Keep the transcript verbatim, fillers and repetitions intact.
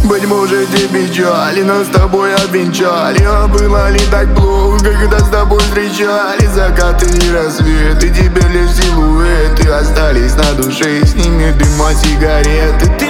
Быть может и печали нас с тобой обвенчали. А было ли так плохо, когда с тобой встречали закаты и рассветы? Теперь лишь силуэты остались на душе, с ними дым от сигареты. Ты